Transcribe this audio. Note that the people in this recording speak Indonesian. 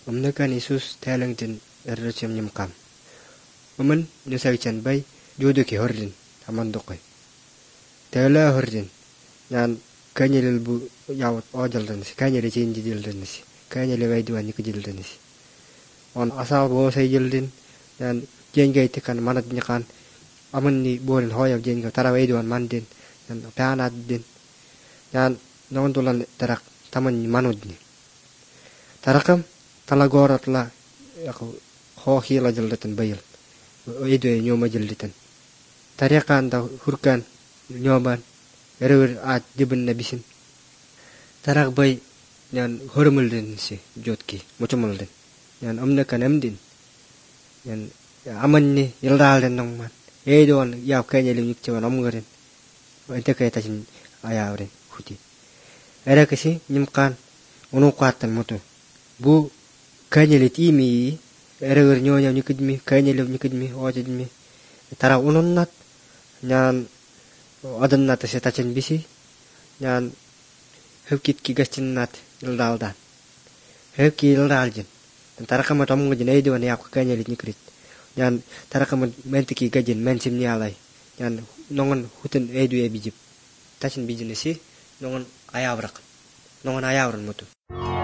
Omnakan Isus talangtin erracham nyamkam. Oman nyusagchan bay jodoki hordin amandoqay. Tala hordin yan kanyalil bu yawat ojaldanis kanyali change jildanis kanyali wayduan nikjildanis. On asal bo say jildin yan jengay tikan manad nyakan amanni borin hoyab jenga tara wayduan mandin yan paanad din. Yan nondolan tarak taman manudni. Tarakam talagorat la ako hohila jildatan bayil. Waydu nyoma jilditan. Tariakan ta hurkan nyoban erwer at jibin nabisin. Tarak bay yan hormul din si jotki mochumul din. Yan omnakan amdin. Yan amanni yildal din nongman. Edon yaw kanya limnik chawan omgarin. Ente kaya tajin ayawrin huti. Era kasi nyimkan unuqatan moto. Bu kanya litimi erwer nyonya nikidmi kanya lim nikidmi ojidmi. Tara unonnat nyan adan nat se tachin bisi nyan hukit ki gastin nat ildaldan hukki ildaljin tara kama tom ngajin ay diwan yak kanya lit nikrit nyan tara kama mentiki gajin mensim nyalay nyan nongon hutun ay du e bijib tachin bijin si nongon ayawrak nongon ayawran mutu.